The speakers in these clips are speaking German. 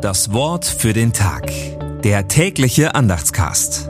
Das Wort für den Tag. Der tägliche Andachtscast.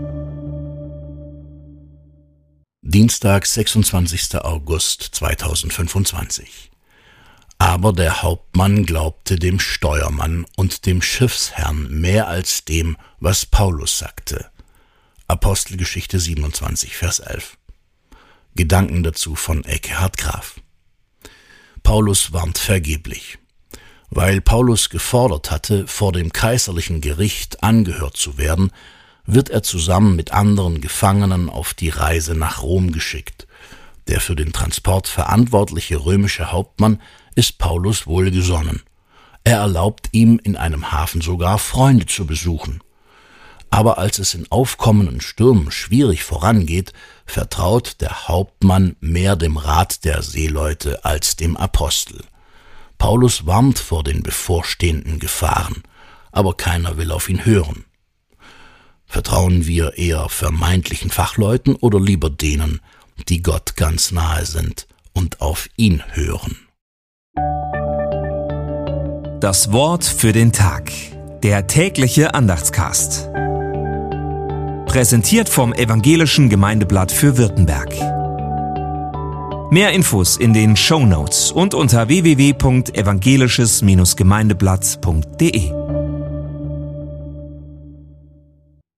Dienstag, 26. August 2025. Aber der Hauptmann glaubte dem Steuermann und dem Schiffsherrn mehr als dem, was Paulus sagte. Apostelgeschichte 27, Vers 11. Gedanken dazu von Ekkehard Graf. Paulus warnt vergeblich. Weil Paulus gefordert hatte, vor dem kaiserlichen Gericht angehört zu werden, wird er zusammen mit anderen Gefangenen auf die Reise nach Rom geschickt. Der für den Transport verantwortliche römische Hauptmann ist Paulus wohlgesonnen. Er erlaubt ihm, in einem Hafen sogar Freunde zu besuchen. Aber als es in aufkommenden Stürmen schwierig vorangeht, vertraut der Hauptmann mehr dem Rat der Seeleute als dem Apostel. Paulus warnt vor den bevorstehenden Gefahren, aber keiner will auf ihn hören. Vertrauen wir eher vermeintlichen Fachleuten oder lieber denen, die Gott ganz nahe sind und auf ihn hören? Das Wort für den Tag. Der tägliche Andachtscast. Präsentiert vom Evangelischen Gemeindeblatt für Württemberg. Mehr Infos in den Shownotes und unter www.evangelisches-gemeindeblatt.de.